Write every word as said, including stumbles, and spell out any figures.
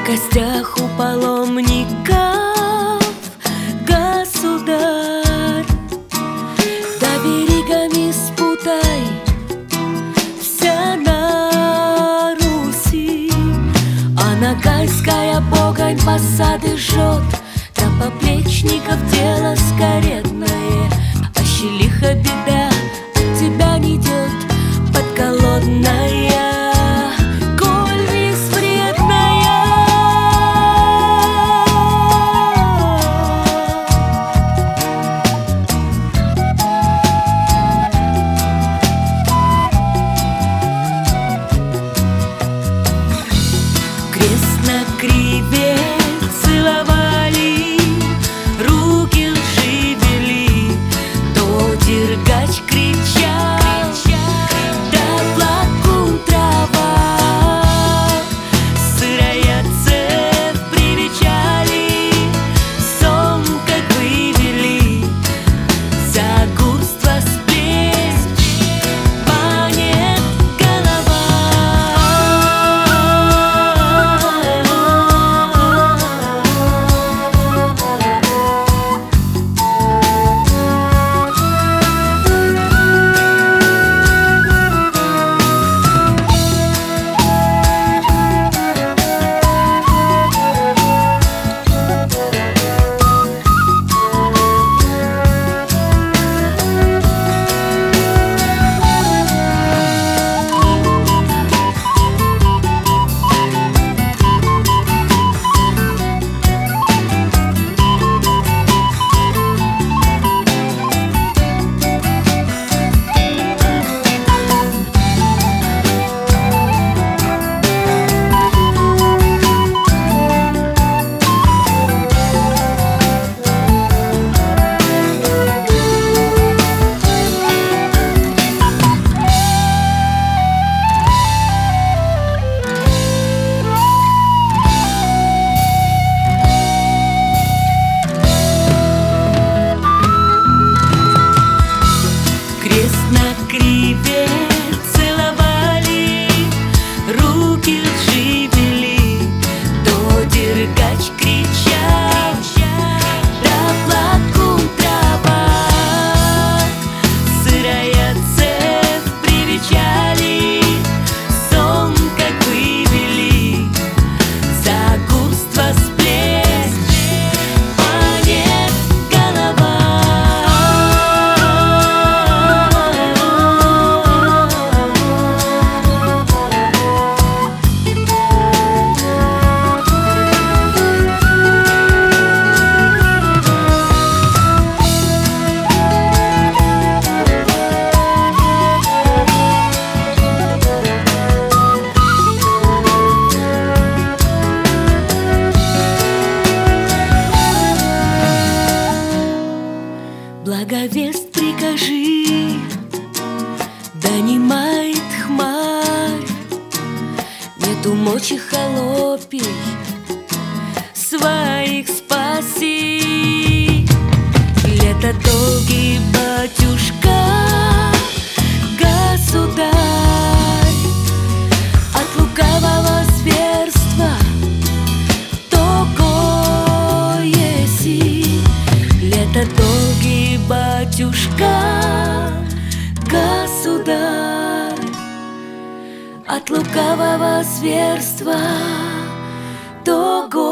костях у паломников государь. Да берегами спутай вся на Руси, а нагайская погонь посады жжет, тропа плечников дело скаредное, а щелиха беда от тебя не идет подколодная. Криве целовали, руки лжи вели, то дергач кричал, да плакун трава, сырая цепь привечали, сон как вывели, за гурство с плеч манит голова. На криве целовали, руки лжи вели, то дергач кричал, да плакун трава, сырая цепь привечали, сон как вывели, за гурство с плеч манит голова. Благовест прикажи, донимает хмарь, нету мочи холопий, своих спаси. Лето долгий, батюшка, государь, от лукавого зверства того еси. Лето долгий, батюшка, государь, от лукавого зверства того